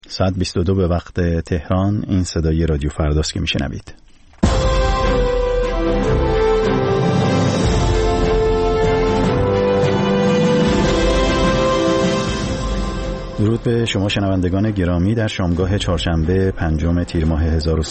ساعت 22 به وقت تهران. این صدای رادیو فرداست که میشنوید. درود به شما شنوندگان گرامی. در شامگاه چهارشنبه 5 تیر ماه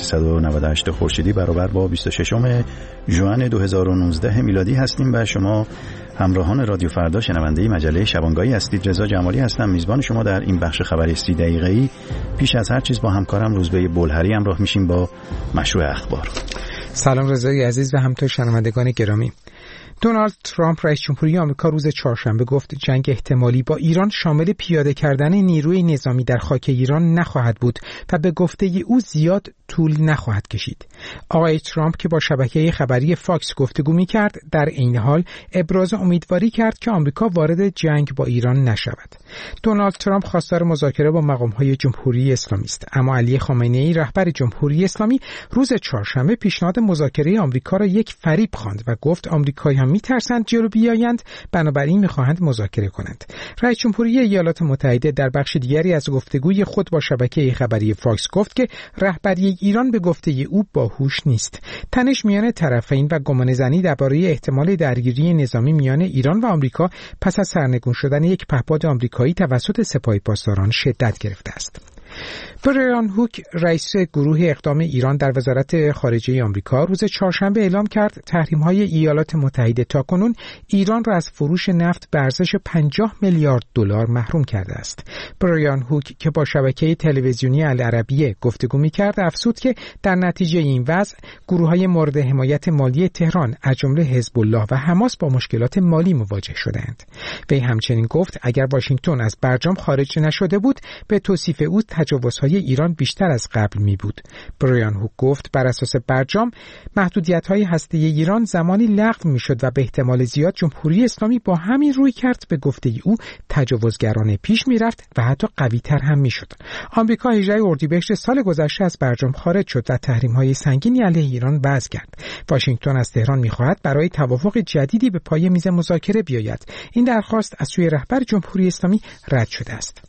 1398 خورشیدی برابر با 26 ژوئن 2019 میلادی هستیم و شما همراهان رادیو فردا شنونده مجله شبانگاهی هستید. رضا جمالی هستم، میزبان شما در این بخش خبری 30 دقیقه‌ای. پیش از هر چیز با همکارم روزبه بلهری همراه میشیم با مشروع اخبار. سلام رضای عزیز و همطور شنوندگان گرامی. دونالد ترامپ رئیس جمهوری آمریکا روز چهارشنبه گفت جنگ احتمالی با ایران شامل پیاده کردن نیروی نظامی در خاک ایران نخواهد بود و به گفته او زیاد طول نخواهد کشید. آقای ترامپ که با شبکه خبری فاکس گفتگو می‌کرد در عین حال ابراز امیدواری کرد که آمریکا وارد جنگ با ایران نشود. دونالد ترامپ خواستار مذاکره با مقام‌های جمهوری اسلامی است، اما علی خامنه‌ای رهبر جمهوری اسلامی روز چهارشنبه پیشنهاد مذاکره آمریکا را یک فریب خواند و گفت آمریکایی‌ها میترسند جلو بیایند، بنابراین میخواهند مذاکره کنند. رئیس جمهوری ایالات متحده در بخش دیگری از گفتگوی خود با شبکه خبری فاکس گفت که رهبری ایران به گفته او باهوش نیست. تنش میان طرفین و گمانه‌زنی درباره احتمال درگیری نظامی میان ایران و آمریکا پس از سرنگون شدن یک پهپاد آمریکایی توسط سپاه پاسداران شدت گرفته است. برایان هوک رئیس گروه اقدام ایران در وزارت خارجه آمریکا روز چهارشنبه اعلام کرد تحریم‌های ایالات متحده تاکنون ایران را از فروش نفت به ارزش 50 میلیارد دلار محروم کرده است. برایان هوک که با شبکه تلویزیونی العربیه گفتگو می‌کرد افزود که در نتیجه این وضع گروه‌های مورد حمایت مالی تهران از جمله حزب الله و حماس با مشکلات مالی مواجه شدند. وی همچنین گفت اگر واشنگتن از برجام خارج نشده بود به توصیف او تجاوزهای ایران بیشتر از قبل می بود. برایان هوک گفت بر اساس برجام محدودیت‌های هسته‌ای ایران زمانی لغو می‌شد و به احتمال زیاد جمهوری اسلامی با همین روی کرد به گفته او تجاوزگرانه پیش می‌رفت و حتی قوی‌تر هم می‌شد. آمریکا 18 اردیبهشت سال گذشته از برجام خارج شد و تحریم‌های سنگینی علیه ایران وضع کرد. واشنگتن از تهران می‌خواهد برای توافق جدیدی به پای میز مذاکره بیاید. این درخواست از سوی رهبر جمهوری اسلامی رد شده است.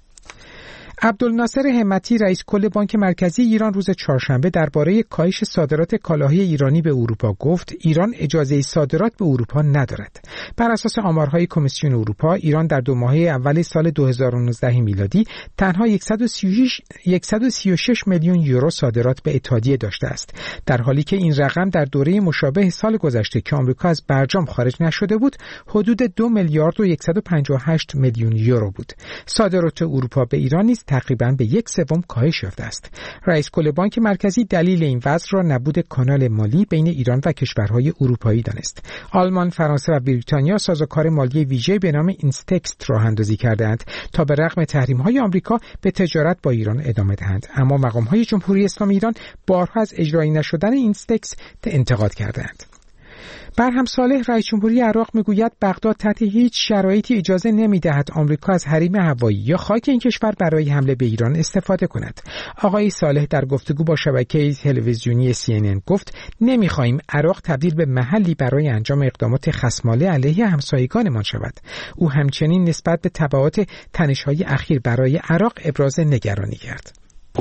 عبدالناصر همتی رئیس کل بانک مرکزی ایران روز چهارشنبه درباره کاهش صادرات کالاهای ایرانی به اروپا گفت ایران اجازه صادرات به اروپا ندارد. بر اساس آمارهای کمیسیون اروپا ایران در 2 ماهه اول سال 2019 میلادی تنها 136 میلیون یورو صادرات به اتحادیه داشته است، در حالی که این رقم در دوره مشابه سال گذشته که آمریکا از برجام خارج نشده بود حدود 2 میلیارد و 158 میلیون یورو بود. صادرات اروپا به ایران نیز تقریباً به 1/3 کاهش یافته است. رئیس کل بانک مرکزی دلیل این وضع را نبود کانال مالی بین ایران و کشورهای اروپایی دانست. آلمان، فرانسه و بریتانیا سازوکار مالی ویژه به نام اینستکس راه اندازی کردند تا به رغم تحریم‌های آمریکا به تجارت با ایران ادامه دهند، اما مقام‌های جمهوری اسلامی ایران بارها از اجرایی نشدن اینستکس انتقاد کردند. برهم صالح رئیس جمهوری عراق میگوید بغداد تحت هیچ شرایطی اجازه نمیدهد آمریکا از حریم هوایی یا خاک این کشور برای حمله به ایران استفاده کند. آقای صالح در گفتگو با شبکه تلویزیونی CNN گفت نمیخواهیم عراق تبدیل به محلی برای انجام اقدامات خصمانه علیه همسایگانمان شود. او همچنین نسبت به تبعات تنش‌های اخیر برای عراق ابراز نگرانی کرد.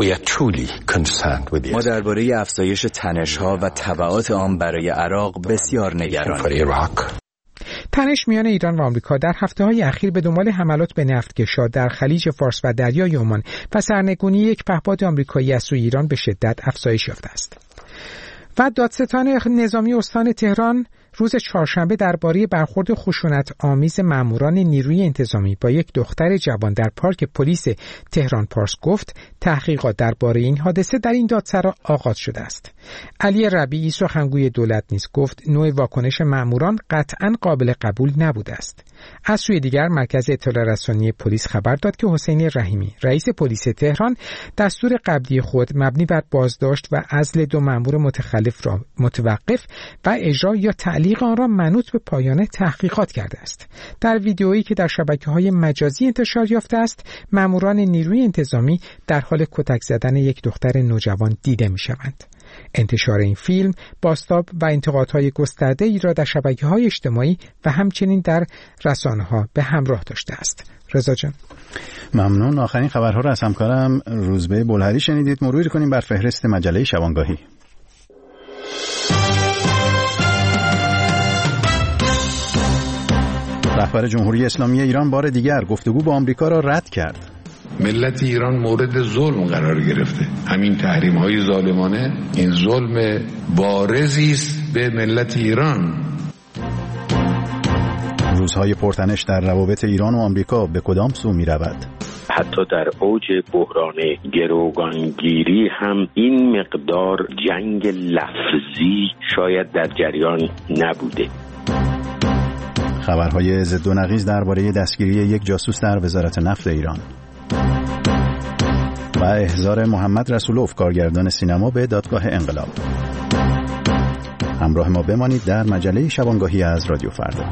ما درباره افزایش تنش‌ها و تبعات آن برای عراق بسیار نگرانیم. تنش میان ایران و آمریکا در هفته‌های اخیر به دنبال حملات به نفتکش‌ها در خلیج فارس و دریای عمان و سرنگونی یک پهپاد آمریکایی از سوی ایران به شدت افزایش یافته است. و دادستان نظامی استان تهران روز چهارشنبه درباره برخورد خشونت آمیز ماموران نیروی انتظامی با یک دختر جوان در پارک پلیس تهران پارس گفت تحقیقات درباره این حادثه در این دادسرا آغاز شده است. علی ربیعی سخنگوی دولت نیز گفت نوع واکنش ماموران قطعاً قابل قبول نبوده است. از سوی دیگر مرکز اطلاع رسانی پلیس خبر داد که حسین رحیمی رئیس پلیس تهران دستور قبلی خود مبنی بر بازداشت و عزل 2 مأمور متخلف را متوقف و اجرا یا تعلیق آن را منوط به پایان تحقیقات کرده است. در ویدئویی که در شبکه‌های مجازی انتشار یافته است، مأموران نیروی انتظامی در حال کتک زدن یک دختر نوجوان دیده می‌شوند. انتشار این فیلم بازتاب و انتقادهای گسترده‌ای را در شبکه‌های اجتماعی و همچنین در رسانه‌ها به همراه داشته است. رضا جان. ممنون. آخرین خبرها رو از همکارم روزبه بلهری شنیدید. مرور کنیم بر فهرست مجله شبانگاهی. رهبر جمهوری اسلامی ایران بار دیگر گفتگو با آمریکا را رد کرد. ملت ایران مورد ظلم قرار گرفته. همین تحریم‌های ظالمانه این ظلم بارزی است به ملت ایران. روزهای پرتنش در روابط ایران و آمریکا به کدام سو می رود؟ حتی در اوج بحران گروگانگیری هم این مقدار جنگ لفظی شاید در جریان نبوده. خبرهای ضد و نقیض درباره دستگیری یک جاسوس در وزارت نفت ایران و احضار محمد رسولوف کارگردان سینما به دادگاه انقلاب. همراه ما بمانید در مجله شبانگاهی از رادیو فردا.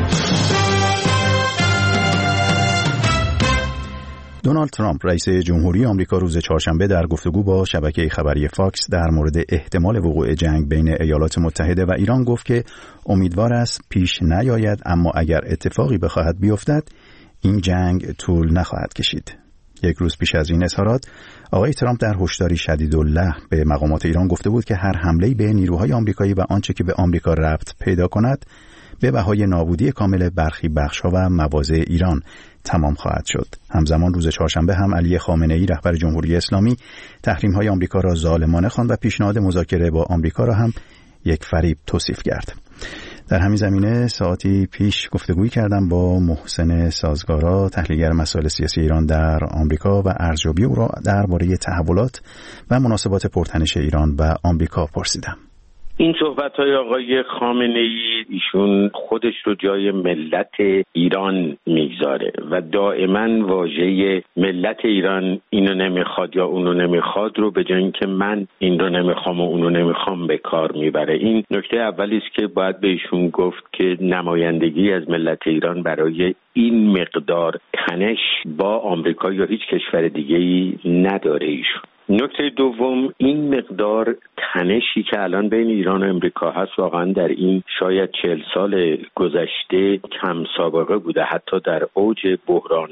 دونالد ترامپ رئیس جمهوری آمریکا روز چهارشنبه در گفتگو با شبکه خبری فاکس در مورد احتمال وقوع جنگ بین ایالات متحده و ایران گفت که امیدوار است پیش نیاید، اما اگر اتفاقی بخواهد بیفتد این جنگ طول نخواهد کشید. یک روز پیش از این اظهارات آقای ترامپ در هشداری شدیداللحن به مقامات ایران گفته بود که هر حمله‌ای به نیروهای آمریکایی و آنچه که به آمریکا ربط پیدا کند به بهای نابودی کامل برخی بخش‌ها و مواضع ایران تمام خواهد شد. همزمان روز چهارشنبه هم علی خامنه‌ای رهبر جمهوری اسلامی تحریم‌های آمریکا را ظالمانه خواند و پیشنهاد مذاکره با آمریکا را هم یک فریب توصیف کرد. در همین زمینه ساعتی پیش گفتگویی کردم با محسن سازگارا، تحلیلگر مسائل سیاسی ایران در آمریکا و ارزیابی او را درباره تحولات و مناسبات پرتنش ایران و آمریکا پرسیدم. این صحبت‌های آقای خامنه‌ای، ایشون خودش رو جای ملت ایران میگذاره و دائما واژه ملت ایران اینو نمیخواد یا اونو نمیخواد رو به جای اینکه من این رو نمیخوام و اونو نمیخوام به کار میبره. این نکته اولی است که باید به ایشون گفت که نمایندگی از ملت ایران برای این مقدار تنش با آمریکا یا هیچ کشور دیگه‌ای نداره ایشون. نکته دوم، این مقدار تنشی که الان بین ایران و امریکا هست واقعا در این شاید 40 سال گذشته کم سابقه بوده. حتی در اوج بحران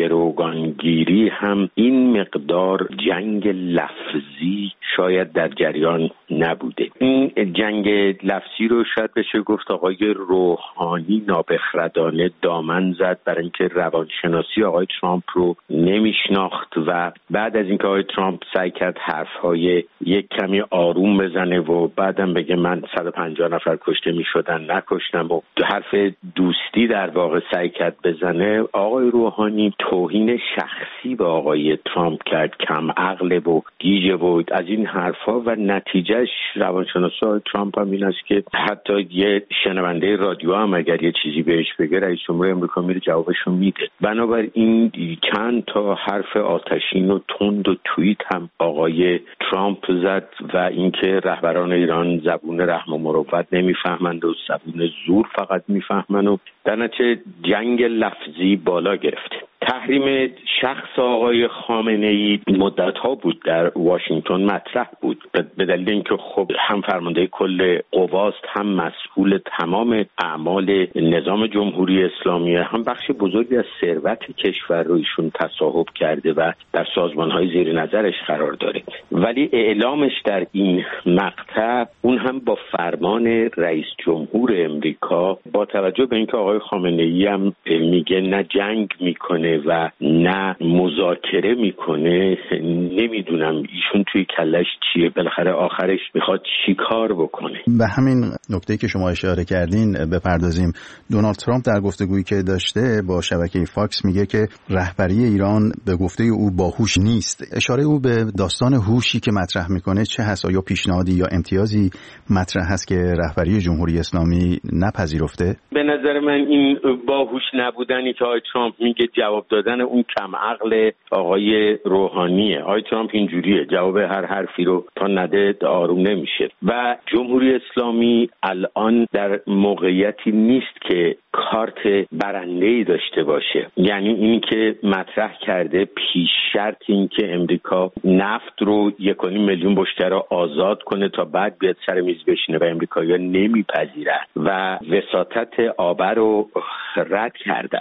گروگانگیری هم این مقدار جنگ لفظی شاید در جریان نبوده. این جنگ لفظی رو شاید بشه گفت آقای روحانی نابخردانه دامن زد برای اینکه روانشناسی آقای ترامپ رو نمیشناخت و بعد از اینکه آقای ترامپ سعی کرد حرفهای یک کمی آروم بزنه و بعدم بگه من 150 نفر کشته می شدن نکشتم و حرف دوستی در واقع سعی کرد بزنه، آقای روحانی توهین شخصی به آقای ترامپ کرد، کم عقل و گیجه و از این حرفها و نتیجهش روانشناسی آقای ترامپ هم این است که حتی یه شنونده رادیو هم اگر یه چیزی بهش بگه رئیس جمهور امریکا میره جوابشو میده. بنابراین چند تا حرف آتشین و تند و توییت هم آقای ترامپ زد و اینکه رهبران ایران زبون رحم و مروت نمیفهمند و زبون زور فقط میفهمند و در نتیجه جنگ لفظی بالا گرفته. تحریم شخص آقای خامنه‌ای مدت‌ها بود در واشنگتن مطرح بود به دلیل اینکه خب هم فرمانده کل قواست، هم مسئول تمام اعمال نظام جمهوری اسلامی، هم بخش بزرگی از ثروت کشور رو ایشون تصاحب کرده و در سازمان‌های زیر نظرش قرار داره. ولی اعلامش در این مقطع اون هم با فرمان رئیس جمهور امریکا، با توجه به اینکه آقای خامنه‌ای هم میگه نه جنگ میکنه و نه مذاکره میکنه، نمیدونم ایشون توی کلش چیه، بالاخره آخرش میخواد چی کار بکنه. به همین نکته که شما اشاره کردین بپردازیم. دونالد ترامپ در گفتگویی که داشته با شبکه فاکس میگه که رهبری ایران به گفته او باهوش نیست. اشاره او به داستان هوشی که مطرح میکنه چه هست؟ آیا پیشنهادی یا امتیازی مطرح هست که رهبری جمهوری اسلامی نپذیرفته؟ به نظر من این باهوش نبودنی که آقای ترامپ میگه جواب دادن اون کم عقل آقای روحانیه. آقای ترامپ اینجوریه، جواب هر حرفی رو تا نده آروم نمیشه و جمهوری اسلامی الان در موقعیتی نیست که کارت برنده‌ای داشته باشه. یعنی این که مطرح کرده پیش شرط این که امریکا نفت رو 1.5 میلیون بشکه رو آزاد کنه تا بعد بیاد سر میز بشینه و امریکایی‌ها نمیپذیرن و وساطت آبر رو رد کردن.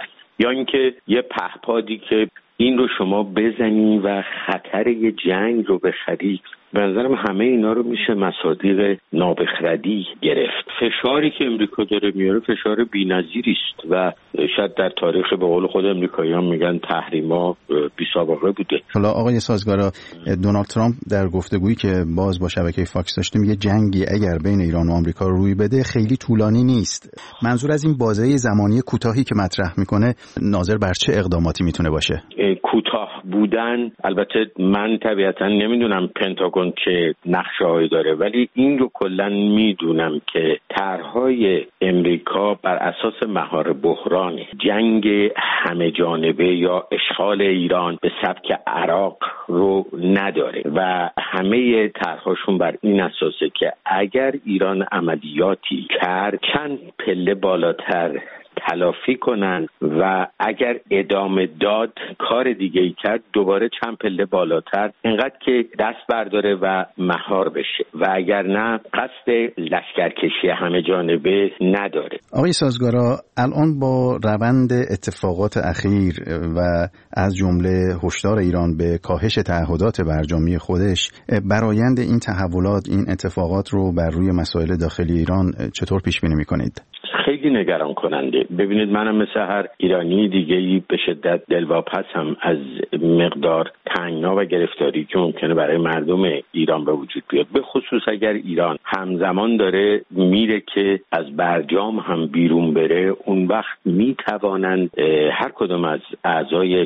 یا اینکه یه پهپادی که این رو شما بزنی و خطر یه جنگ رو بخری. به نظرم همه اینا رو میشه مصادیق نابخردی گرفت. فشاری که امریکا داره میاره فشار بی‌نظیری است و شاید در تاریخ به قول خود امریکایی‌ها میگن تحریما بی سابقه بوده. حالا آقای سازگارا، دونالد ترامپ در گفتگویی که باز با شبکه فاکس داشتیم یه جنگی اگر بین ایران و آمریکا روی بده خیلی طولانی نیست. منظور از این بازه زمانی کوتاهی که مطرح میکنه ناظر بر چه اقداماتی میتونه باشه؟ کوتاه بودن، البته من طبیعتا نمیدونم پنتاگون چه نقشه‌هایی داره، ولی این رو کلا میدونم که طرح‌های امریکا بر اساس مهار بحران جنگ همه جانبه یا اشغال ایران به سبک عراق رو نداره و همه طرح‌هاشون بر این اساسه که اگر ایران عملیاتی کرد چند پله بالاتر تلافی کنن و اگر ادامه داد کار دیگه‌ای کرد دوباره چند پله بالاتر، اینقدر که دست برداره و مهار بشه و اگر نه قصد لشکرکشی همه جانبه نداره. آقای سازگارا، الان با روند اتفاقات اخیر و از جمله هشدار ایران به کاهش تعهدات برجامی خودش، برآیند این تحولات، این اتفاقات رو بر روی مسائل داخلی ایران چطور پیش بینی می‌کنید؟ خیلی نگران کننده. ببینید منم مثل هر ایرانی دیگه‌ای به شدت دلواپسم از مقدار تنگنا و گرفتاری که ممکنه برای مردم ایران به وجود بیاد، به خصوص اگر ایران همزمان داره میره که از برجام هم بیرون بره. اون وقت میتوانند هر کدوم از اعضای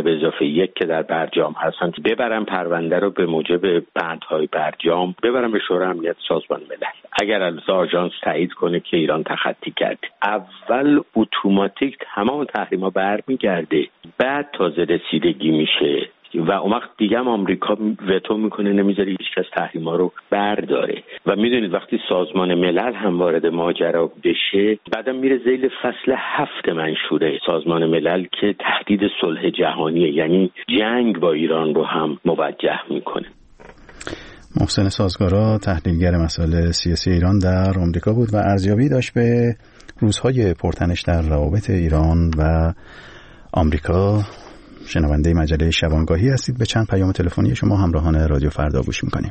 4+1 که در برجام هستند ببرن پرونده رو به موجب بندهای برجام ببرن به شورای امنیت سازمان ملل. اگر از آژانس تایید کنه که ایران تخطی کرد، اول اتوماتیک تمام تحریما برمیگرده، بعد تازه رسیدگی میشه و اون وقت دیگه هم آمریکا وتو میکنه، نمیذاره هیچکس تحریما رو برداره. و میدونید وقتی سازمان ملل هم وارد ماجرا بشه، بعدم میره ذیل فصل 7 منشوره سازمان ملل که تهدید صلح جهانیه، یعنی جنگ با ایران رو هم موجه میکنه. محسن سازگارا، تحلیلگر مسائل سیاسی ایران در آمریکا بود و ارزیابی داشت به روزهای پرتنش در روابط ایران و آمریکا. شنونده مجله شبانگاهی هستید. به چند پیام تلفنی شما همراهان رادیو فردا گوش میکنیم.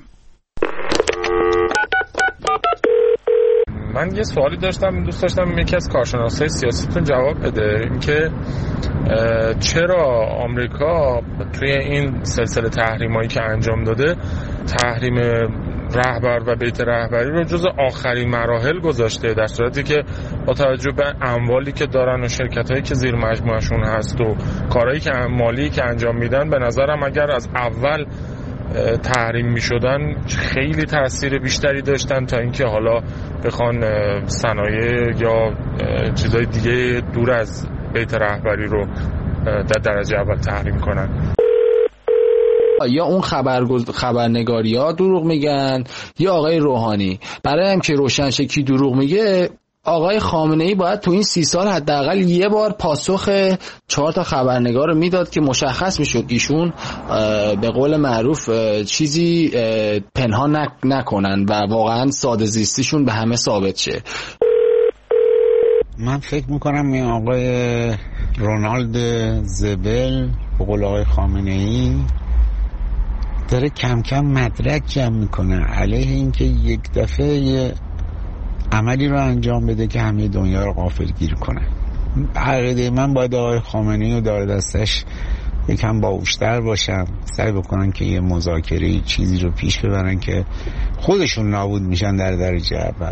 من یه سوالی داشتم، دوست داشتم یکی از کارشناسای سیاستون جواب بده، اینکه چرا آمریکا توی این سلسله تحریمایی که انجام داده تحریم رهبر و بیت رهبری رو جز آخرین مراحل گذاشته، در صورتی که با توجه به اموالی که دارن و شرکتایی که زیر مجموعشون هست و کارهایی که مالی که انجام میدن، به نظرم اگر از اول تحریم میشدن خیلی تاثیر بیشتری داشتن تا اینکه حالا بخوان صنایع یا چیزای دیگه دور از بیت رهبری رو در درجه اول تحریم کنن. یا اون خبرنگاری ها دروغ میگن یا آقای روحانی. برای هم که روشن شه کی دروغ میگه، آقای خامنه ای باید تو این 30 سال حداقل یه بار پاسخ 4 تا خبرنگار رو میداد که مشخص میشد ایشون به قول معروف چیزی پنهان نکنن و واقعا ساده زیستیشون به همه ثابت شه. من فکر میکنم این آقای رونالد زبل به قول آقای خامنه ای داره کم کم مدرک جمع میکنه علیه اینکه یک دفعه یه عملی رو انجام بده که همه دنیا رو غافلگیر کنه. عقیده من باید آقای خامنه‌ای و دار دستش یکم باهوش‌تر باشن، سعی بکنن که یه مذاکره چیزی رو پیش ببرن که خودشون نابود میشن در درجه اول.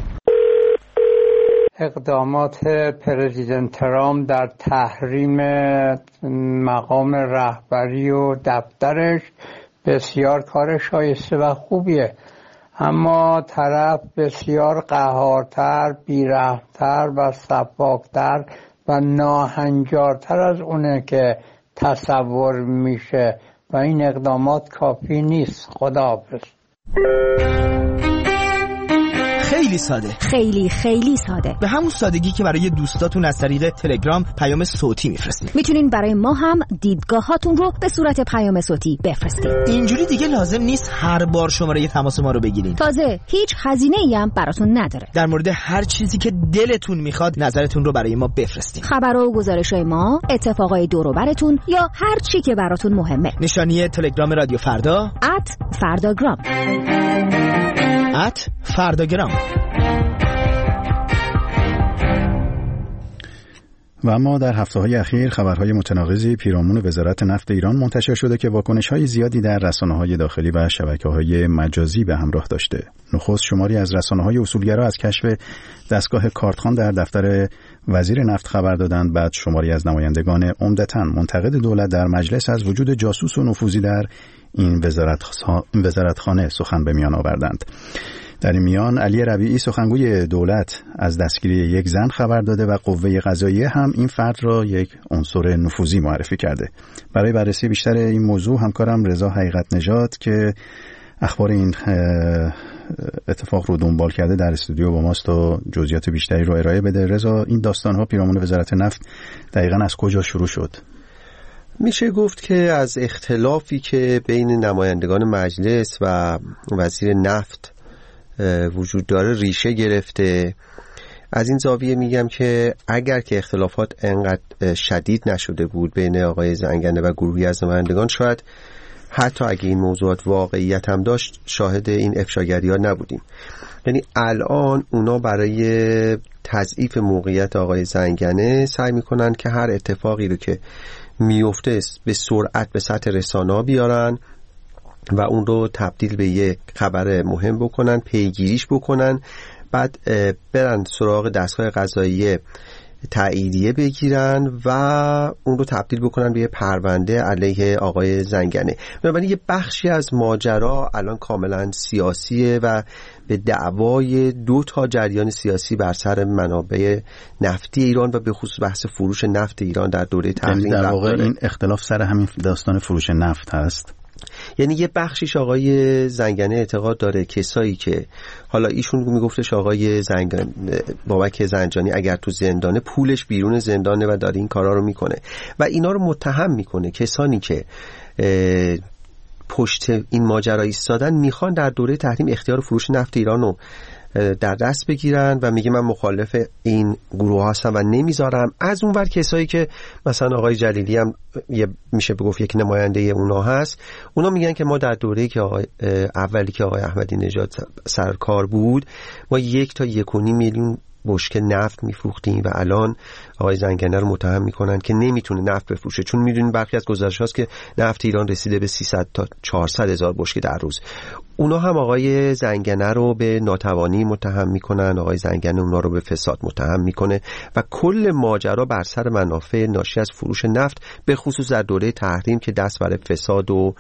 اقدامات پرزیدنت ترامپ در تحریم مقام رهبری و دفترش بسیار کار شایسته و خوبیه، اما طرف بسیار قهارتر، بیرحمتر و سفاکتر و ناهنجارتر از اونه که تصور میشه و این اقدامات کافی نیست. خداحافظ. خیلی ساده. خیلی خیلی ساده. به همون سادگی که برای دوستاتون از طریق تلگرام پیام صوتی میفرستید. میتونین برای ما هم دیدگاهاتون رو به صورت پیام صوتی بفرستید. اینجوری دیگه لازم نیست هر بار شماره تماس ما رو بگیرین. تازه هیچ هزینه‌ای هم براتون نداره. در مورد هر چیزی که دلتون میخواد نظرتون رو برای ما بفرستید. خبرها و گزارش‌های ما، اتفاقای دور و برتون یا هر چی که براتون مهمه. نشانی تلگرام رادیو فردا @فرداگرام. @فرداگرام. و اما در هفته‌های اخیر خبرهای متناقضی پیرامون وزارت نفت ایران منتشر شده که واکنش‌های زیادی در رسانه‌های داخلی و شبکه‌های مجازی به همراه داشته. نخست شماری از رسانه‌های اصولگرا از کشف دستگاه کارتخوان در دفتر وزیر نفت خبر دادند. بعد شماری از نمایندگان عمدتاً منتقد دولت در مجلس از وجود جاسوس و نفوذی در این وزارتخانه سخن به میان آوردند. در این میان علی ربیعی سخنگوی دولت از دستگیری یک زن خبر داده و قوه قضاییه هم این فرد را یک عنصر نفوذی معرفی کرده. برای بررسی بیشتر این موضوع همکارم رضا حقیقت نژاد که اخبار این اتفاق رو دنبال کرده در استودیو با ماست و جزئیات بیشتری رو ارائه بده. رضا، این داستان‌ها پیرامون وزارت نفت دقیقاً از کجا شروع شد؟ میشه گفت که از اختلافی که بین نمایندگان مجلس و وزیر نفت وجود داره ریشه گرفته. از این زاویه میگم که اگر که اختلافات انقدر شدید نشده بود بین آقای زنگنه و گروهی از نمایندگان، شاید حتی اگه این موضوعات واقعیت هم داشت شاهد این افشاگری‌ها نبودیم. یعنی الان اونا برای تضعیف موقعیت آقای زنگنه سعی میکنن که هر اتفاقی رو که میفته به سرعت به سطح رسانه‌ها بیارن و اون رو تبدیل به یک خبر مهم بکنن، پیگیریش بکنن، بعد برن سراغ دستگاه قضاییه تاییدیه بگیرن و اون رو تبدیل بکنن به یه پرونده علیه آقای زنگنه. بنابراین یه بخشی از ماجرا الان کاملا سیاسیه و به دعوای 2 جریان سیاسی بر سر منابع نفتی ایران و به خصوص بحث فروش نفت ایران در دوره تحریم. در واقع این اختلاف سر همین داستان فروش نفت هست. یعنی یه بخشیش آقای زنگنه اعتقاد داره کسایی که حالا ایشون میگفتش آقای بابک زنجانی اگر تو زندانه پولش بیرون زندانه و داره این کارا رو میکنه و اینا رو متهم میکنه. کسانی که پشت این ماجرا ایستادن میخوان در دوره تحریم اختیار فروش نفت ایران رو در دست بگیرن و میگه من مخالف این گروه هستم و نمیذارم. از اون ور کسایی که مثلا آقای جلیلی هم میشه بگفت یک نماینده اونا هست، اونا میگن که ما در دوره‌ای که اولی که آقای احمدی نژاد سرکار بود ما 1 تا 1.5 میلیون بشکه نفت میفروختیم و الان آقای زنگنه رو متهم میکنن که نمیتونه نفت بفروشه، چون میدونین برخی از گزارش‌هاست که نفت ایران رسیده به 300 تا 400 هزار بشکه در روز. اونا هم آقای زنگنه رو به ناتوانی متهم میکنن، آقای زنگنه اونا رو به فساد متهم میکنه و کل ماجرا بر سر منافع ناشی از فروش نفت به خصوص در دوره تحریم که دست برای فساد و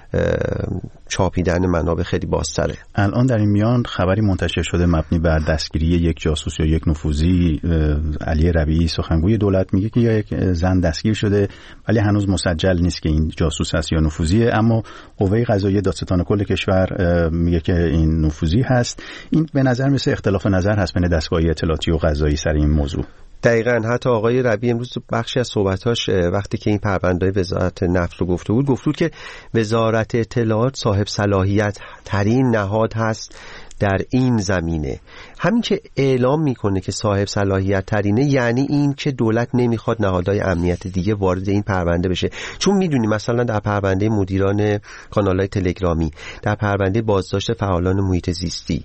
چاپیدن منابع خیلی بازتره. الان در این میان خبری منتشر شده مبنی بر دستگیری یک جاسوس یا یک نفوذی. علی ربیعی سخنگوی دولت میگه که یک زن دستگیر شده ولی هنوز مسجل نیست که این جاسوس است یا نفوذیه، اما قوه قضاییه دادستان کل کشور میگه که این نفوذی هست. این به نظر مثل اختلاف نظر هست بین دستگاه اطلاعاتی و قضایی سر این موضوع. دقیقاً. حتی آقای ربیعی امروز بخشی از صحبتاش وقتی که این پرونده وزارت نفت رو گفته بود که وزارت اطلاعات صاحب صلاحیت ترین نهاد هست در این زمینه. همین که اعلام میکنه که صاحب صلاحیت ترینه یعنی این که دولت نمیخواد نهادهای امنیت دیگه وارد این پرونده بشه، چون میدونی مثلا در پرونده مدیران کانالهای تلگرامی، در پرونده بازداشت فعالان محیط زیستی،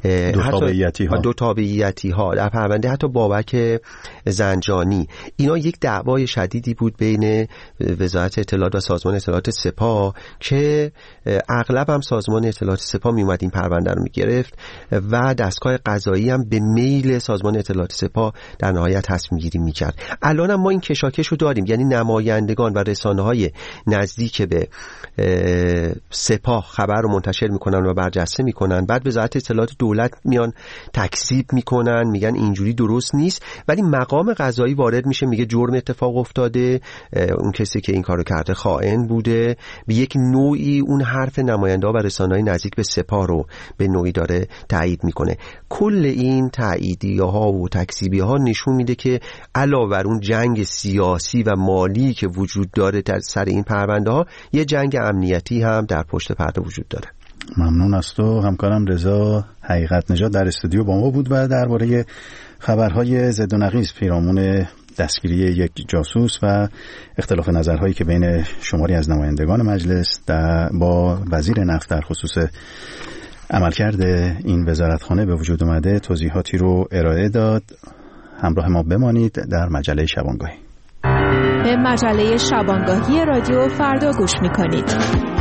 دو تابعیتی ها، در پرونده حتی بابک زنجانی، اینا یک دعوای شدیدی بود بین وزارت اطلاعات و سازمان اطلاعات سپاه که اغلب هم سازمان اطلاعات سپاه میومد این پرونده رو میگرفت و دستگاه قضایی هم به میل سازمان اطلاعات سپاه در نهایت تصمیم گیری میکرد. الان هم ما این کشاکش رو داریم، یعنی نمایندگان و رسانه‌های نزدیک به سپاه خبر رو منتشر میکنن و برجسته میکنن، بعد وزارت اطلاعات دولت میان تکذیب میکنن، میگن اینجوری درست نیست، ولی مقام قضایی وارد میشه میگه جرم اتفاق افتاده، اون کسی که این کارو کرده خائن بوده. به یک نوعی اون حرف نماینده‌ها و رسانه‌های نزدیک به سپاه رو به نوعی داره داره تایید میکنه. کل این تاییدیه‌ها و تکذیبی‌ها نشون میده که علاوه بر اون جنگ سیاسی و مالی که وجود داره در سر این پرونده‌ها، یه جنگ امنیتی هم در پشت پرده وجود داره. ممنون از تو. همکارم رضا حقیقت نژاد در استودیو با ما بود و درباره خبرهای ضد و نقیض پیرامون دستگیری یک جاسوس و اختلاف نظرهایی که بین شماری از نمایندگان مجلس با وزیر نفت در خصوص عملکرد این وزارتخانه به وجود اومده توضیحاتی رو ارائه داد. همراه ما بمانید در مجله شبانگاهی. به مجله شبانگاهی رادیو فردا گوش می‌کنید.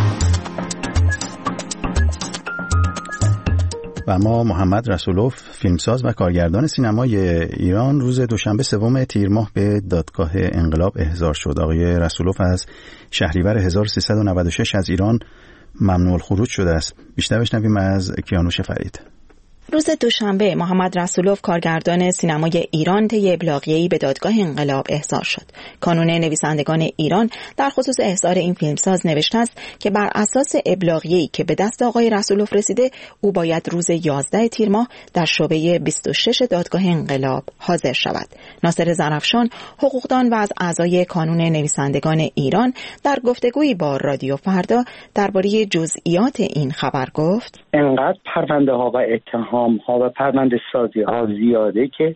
و ما محمد رسولوف، فیلمساز و کارگردان سینمای ایران، روز دوشنبه 3 تیر ماه به دادگاه انقلاب احضار شد. آقای رسولوف از شهریور 1396 از ایران ممنوع الخروج شده است. بیشتر بشنویم از کیانوش فرید. روز دوشنبه محمد رسولوف، کارگردان سینمای ایران، طی ابلاغیه‌ای به دادگاه انقلاب احضار شد. کانون نویسندگان ایران در خصوص احضار این فیلمساز نوشته است که بر اساس ابلاغیه‌ای که به دست آقای رسولوف رسیده، او باید روز 11 تیر ماه در شعبه 26 دادگاه انقلاب حاضر شود. ناصر زرافشان، حقوقدان و از اعضای کانون نویسندگان ایران، در گفتگویی با رادیو فردا درباره جزئیات این خبر گفت: انقدر پرونده‌ها و اتهام‌ها و پرونده سازی‌ها زیاده که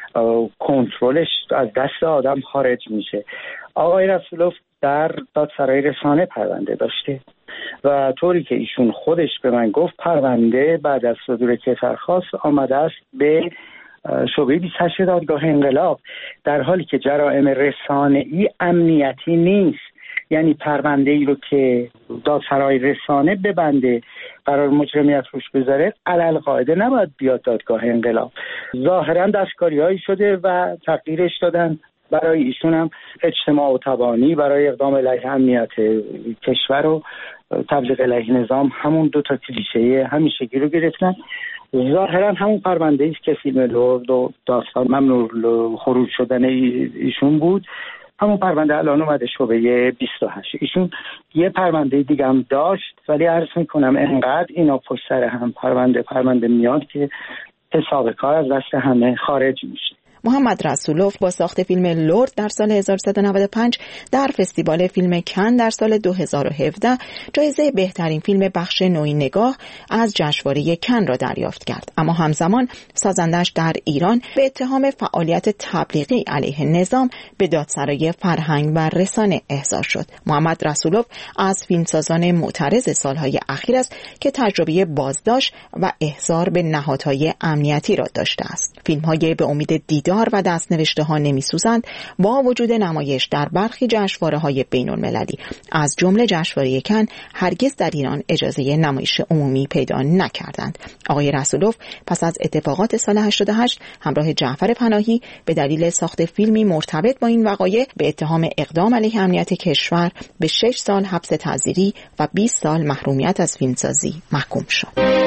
کنترلش از دست آدم خارج میشه. آقای رسولوف در دادسرای رسانه پرونده داشته و طوری که ایشون خودش به من گفت، پرونده بعد از صدور کیفرخواست آمده است به شعبه 28 دادگاه انقلاب، در حالی که جرائم رسانه‌ای امنیتی نیست. یعنی پرونده ای رو که دادسرای رسانه ببنده، قرار مجرمیت روش بذاره، علل قاعده نباید بیاد دادگاه انقلاب. ظاهرا دستکاری‌هایی شده و تغییرش دادن. برای ایشون هم اجتماع و تبانی برای اقدام علیه امنیت کشور و تبلیغ علیه نظام همون دو تا کلیشه همیشگی رو گرفتن. ظاهرا همون پرونده ایست که فیلم لرد و داستان ممنوع خروج شدن ایشون بود. همون پرونده الان اومده شعبه 28. ایشون یه پرونده دیگه هم داشت، ولی عرض میکنم انقدر اینا پشت سر هم پرونده میاد که حساب کار از دست همه خارج میشه. محمد رسولوف با ساخت فیلم لرد در سال 1395 در فستیوال فیلم کن در سال 2017 جایزه بهترین فیلم بخش نوین نگاه از جشنواره کن را دریافت کرد. اما همزمان سازندش در ایران به اتهام فعالیت تبلیغی علیه نظام به دادسرای فرهنگ و رسانه احضار شد. محمد رسولوف از فیلمسازان معترض سالهای اخیر است که تجربه بازداشت و احضار به نهادهای امنیتی را داشته است. فیلم‌های به امید دیدار و دست‌نوشته ها نمی‌سوزند با وجود نمایش در برخی جشنواره‌های بین‌المللی از جمله جشنواره کن هرگز در ایران اجازه نمایش عمومی پیدا نکردند. آقای رسولوف پس از اتفاقات سال 88 همراه جعفر پناهی به دلیل ساخت فیلمی مرتبط با این وقایع به اتهام اقدام علیه امنیت کشور به 6 سال حبس تعزیری و 20 سال محرومیت از فیلمسازی محکوم شد.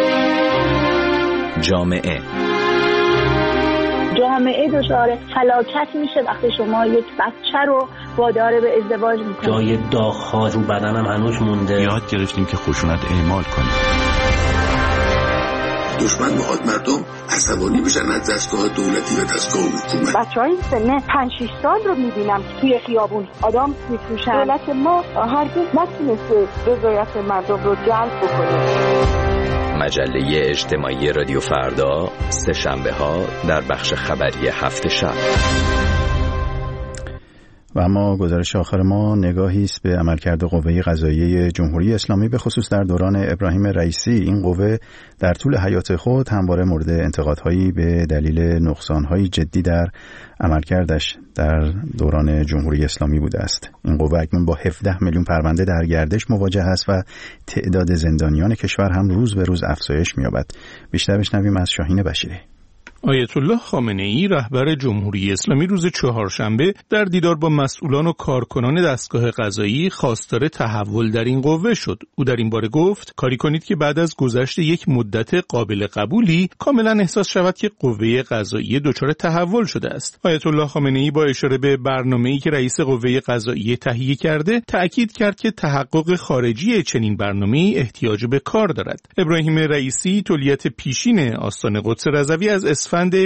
جامعه دچار فلاکت میشه وقتی شما یک بچه رو وادار به ازدواج میکنید. جای داغ‌ها رو بدنم هنوز مونده. یاد گرفتیم که خشونت اعمال کنیم. دشمن میخواد مردم عصبانی بشن از دستگاه دولتی و دستگاه حکومت. بچهای سن 5-6 سال رو میبینم توی خیابون آدم میفروشن. دولت ما هرگز نتونسته رضایت مردم رو جلب بکنه. مجله اجتماعی رادیو فردا، سه شنبه ها در بخش خبری هفت شب. و اما گزارش آخر ما نگاهی است به عملکرد قوه قضاییه جمهوری اسلامی به خصوص در دوران ابراهیم رئیسی. این قوه در طول حیات خود همواره مورد انتقادهایی به دلیل نقصانهای جدی در عملکردش در دوران جمهوری اسلامی بوده است. این قوه اکنون با 17 میلیون پرونده در گردش مواجه است و تعداد زندانیان کشور هم روز به روز افزایش می‌یابد. بیشتر بشنویم از شاهین بشیری. آیت الله خامنه‌ای رهبر جمهوری اسلامی روز چهارشنبه در دیدار با مسئولان و کارکنان دستگاه قضایی خواستار تحول در این قوه شد. او در این باره گفت کاری کنید که بعد از گذشت یک مدت قابل قبولی کاملا احساس شود که قوه قضایی دچار تحول شده است. آیت الله خامنه‌ای با اشاره به برنامه‌ای که رئیس قوه قضایی تهیه کرده تأکید کرد که تحقق خارجی چنین برنامه‌ای احتیاج به کار دارد. ابراهیم رئیسی تولیت پیشین آستان قدس رضوی از اسفند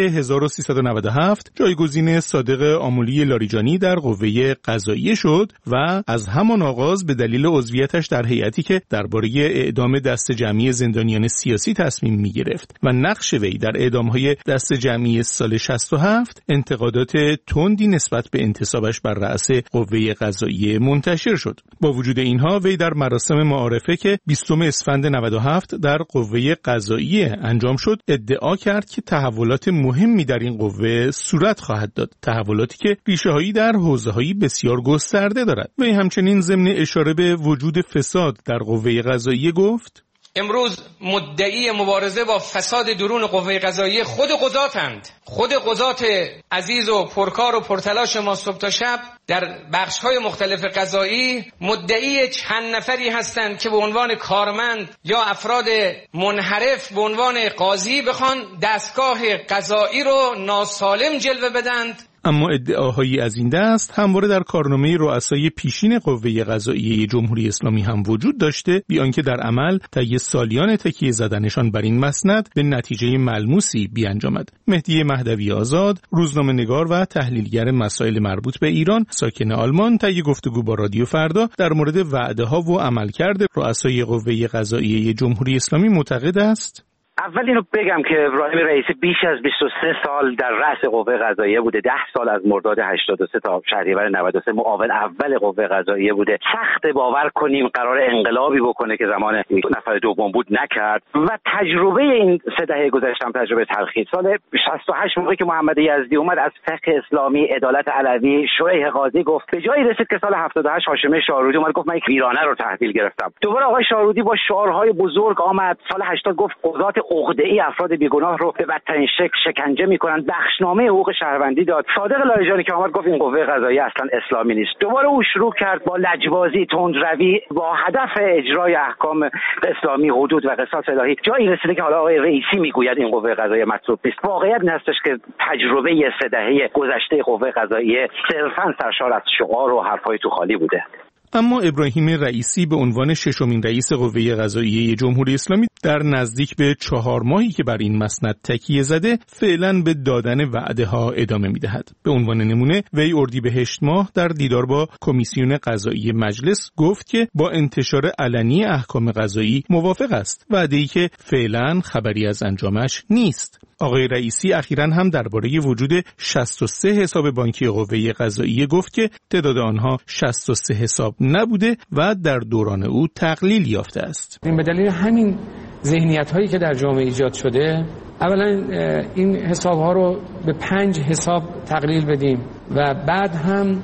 1397 جایگزین صادق آملی لاریجانی در قوه قضاییه شد و از همان آغاز به دلیل عضویتش در هیئتی که درباره اعدام دست جمعی زندانیان سیاسی تصمیم می‌گرفت و نقش وی در اعدام‌های دست جمعی سال 67 انتقادات تندی نسبت به انتصابش بر رأس قوه قضاییه منتشر شد. با وجود اینها وی در مراسم معارفه که 20 اسفند 97 در قوه قضاییه انجام شد ادعا کرد که تحولات مهمی در این قوه صورت خواهد داد، تحولاتی که ریشه‌هایی در حوزه‌های بسیار گسترده دارد. وی همچنین ضمن اشاره به وجود فساد در قوه قضاییه گفت امروز مدعی مبارزه با فساد درون قوه قضاییه خود قضاتند. خود قضات عزیز و پرکار و پرتلاش ما صبح تا شب در بخش‌های مختلف قضایی مدعی چند نفری هستند که به عنوان کارمند یا افراد منحرف به عنوان قاضی بخوان دستگاه قضایی رو ناسالم جلوه بدند. اما ادعاهایی از این دست همواره در کارنامه رؤسای پیشین قوه قضاییه جمهوری اسلامی هم وجود داشته، بی آنکه در عمل طی سالیان تکیه زدنشان بر این مسند به نتیجه ملموسی بیانجامد. مهدی مهدوی آزاد، روزنامه‌نگار و تحلیلگر مسائل مربوط به ایران، ساکن آلمان، طی گفتگو با رادیو فردا در مورد وعده‌ها و عملکرد رؤسای قوه قضاییه جمهوری اسلامی معتقد است اول اینو بگم که ابراهیم رئیسی بیش از 23 سال در رأس قوه قضاییه بوده. 10 سال از مرداد 83 تا شهریور 93 معاون اول قوه قضاییه بوده. سخت باور کنیم قرار انقلابی بکنه که زمان نفر دوم بود نکرد و تجربه این 3 دهه گذشته هم تجربه تلخی. سال 68 موقعی که محمد یزدی اومد از فقه اسلامی، عدالت علوی، شریح قاضی گفت، به جایی رسید که سال 78 هاشمی شاهرودی اومد گفت من یک ویرانه رو تحویل گرفتم. دوباره آقای شاهرودی با شعارهای بزرگ آمد. سال 80 گفت قضات عقده‌ای افراد بیگناه رو به بدترین شکل شکنجه میکنن. بخشنامه حقوق شهروندی داد. صادق لاریجانی که آمد گفت این قوه قضاییه اصلا اسلامی نیست. دوباره او شروع کرد با لجبازی، تندروی، با هدف اجرای احکام اسلامی، حدود و قصاص الهی. جایی رسیده که حالا آقای رئیسی میگوید این قوه قضاییه مطلوب نیست. واقعیت این هستش که تجربه 3 دهه گذشته قوه قضاییه صرفاً سرشار از شعار و حرفای تو خالی بوده. اما ابراهیم رئیسی به عنوان 6مین رئیس قوه قضاییه جمهوری اسلامی در نزدیک به 4 ماهی که بر این مسند تکیه زده فعلا به دادن وعده ها ادامه میدهد. به عنوان نمونه وی اردیبهشت ماه در دیدار با کمیسیون قضایی مجلس گفت که با انتشار علنی احکام قضایی موافق است، وعده‌ای که فعلا خبری از انجامش نیست. آقای رئیسی اخیراً هم درباره وجود 63 حساب بانکی قوه قضاییه گفت که تعداد آنها 63 حساب نبوده و در دوران او تقلیل یافته است. به دلیل همین ذهنیت‌هایی که در جامعه ایجاد شده، اولا این حساب‌ها رو به 5 حساب تقلیل بدیم و بعد هم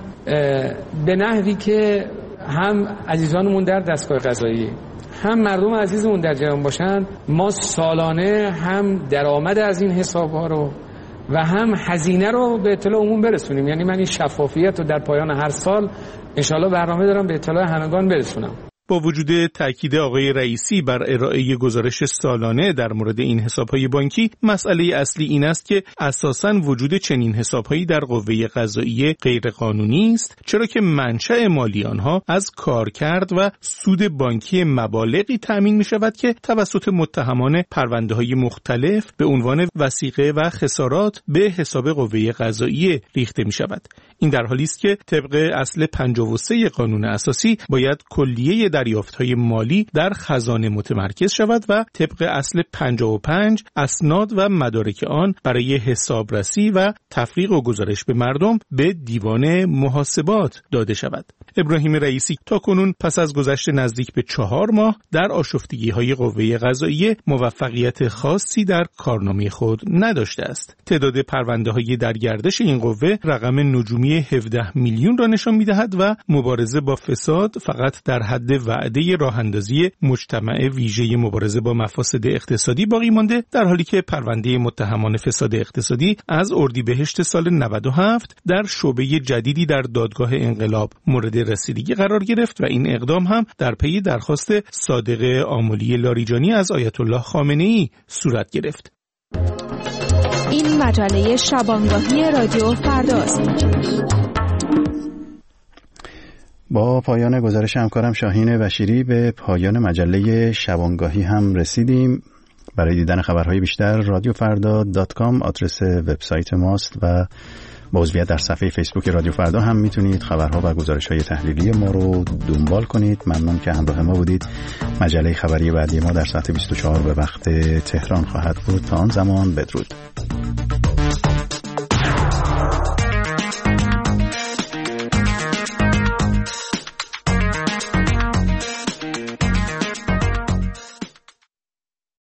به نحوی که هم عزیزانمون در دستگاه قضایی هم مردم عزیزمون در جریان باشند، ما سالانه هم درآمد از این حساب‌ها رو و هم هزینه رو به اطلاع عموم برسونیم. یعنی من این شفافیت رو در پایان هر سال انشالله برنامه دارم به اطلاع همگان برسونم. با وجود تاکید آقای رئیسی بر ارائه گزارش سالانه در مورد این حساب‌های بانکی، مسئله اصلی این است که اساساً وجود چنین حساب‌هایی در قوه قضاییه غیرقانونی است، چرا که منشأ مالی آنها از کارکرد و سود بانکی مبالغی تأمین می‌شود که توسط متهمان پرونده‌های مختلف به عنوان وثیقه و خسارات به حساب قوه قضاییه ریخته می‌شود. این در حالی است که طبق اصل 53 قانون اساسی باید کلیه دریافت‌های مالی در خزانه متمرکز شود و طبق اصل 55 اسناد و مدارک آن برای حسابرسی و تفریق و گزارش به مردم به دیوان محاسبات داده شود. ابراهیم رئیسی تاکنون پس از گذشت نزدیک به 4 ماه در آشفتگی‌های قوه قضاییه موفقیت خاصی در کارنامه خود نداشته است. تعداد پرونده‌های در گردش این قوه رقم نجومی 17 میلیون را نشان می‌دهد و مبارزه با فساد فقط در حد وعده راه‌اندازی مجتمع ویژه مبارزه با مفاسد اقتصادی باقی مانده، در حالی که پرونده متهمان فساد اقتصادی از اردیبهشت سال 97 در شعبه جدیدی در دادگاه انقلاب مورد رسیدگی قرار گرفت و این اقدام هم در پی درخواست صادق آملی لاریجانی از آیت الله خامنه‌ای صورت گرفت. این مجله شبانگاهی رادیو فرداست. با پایان گزارش همکارم شاهین بشیری به پایان مجله شبانگاهی هم رسیدیم. برای دیدن خبرهای بیشتر radiofrda.com آدرس وبسایت ماست و با عضویت در صفحه فیسبوک رادیو فردا هم میتونید خبرها و گزارش‌های تحلیلی ما رو دنبال کنید. ممنون که همراه ما بودید. مجله خبری بعدی ما در ساعت 24 به وقت تهران خواهد بود. تا آن زمان بدرود.